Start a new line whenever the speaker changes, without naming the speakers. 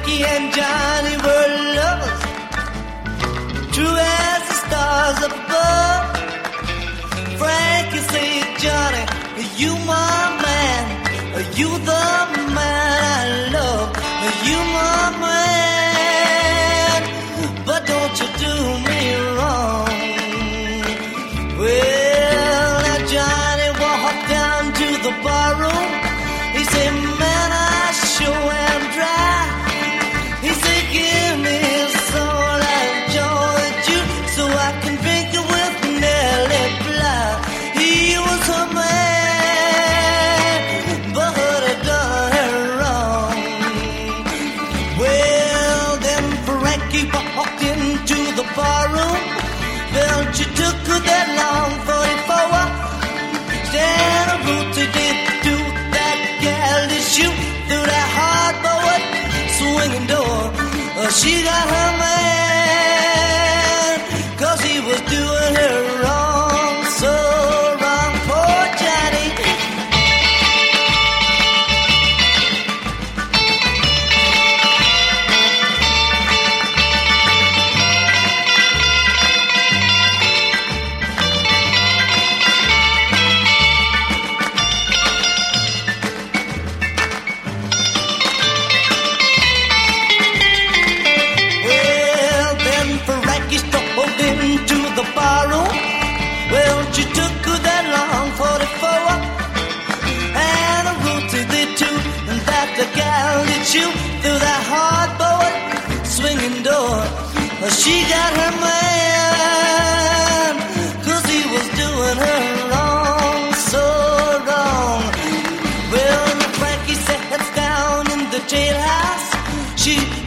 Frankie and Johnny were lovers, true as the stars above. Frankie said, Johnny, you my man, you the man I love, you my man, but don't you do me wrong. Well, now Johnny walked down to the barroom. He said, man, I sure am dry. He said, give me some like joy juice so I can drink it with Nellie Bly. He was her man, but I done her wrong. Well, then Frankie walked into the barroom. Well, she took her that long 44. Stand a rooted did do that gal to shoot through that hardboard swinging door. She got her man, 'cause he was doing her wrong, so wrong. Poor Johnny. Into the barroom. Well, she took her that long 44 and a rooted the two, and that the gal did shoot through that hardboard swinging door. She got her man, 'cause he was doing her wrong, so wrong. Well, Frankie sat down in the jailhouse. She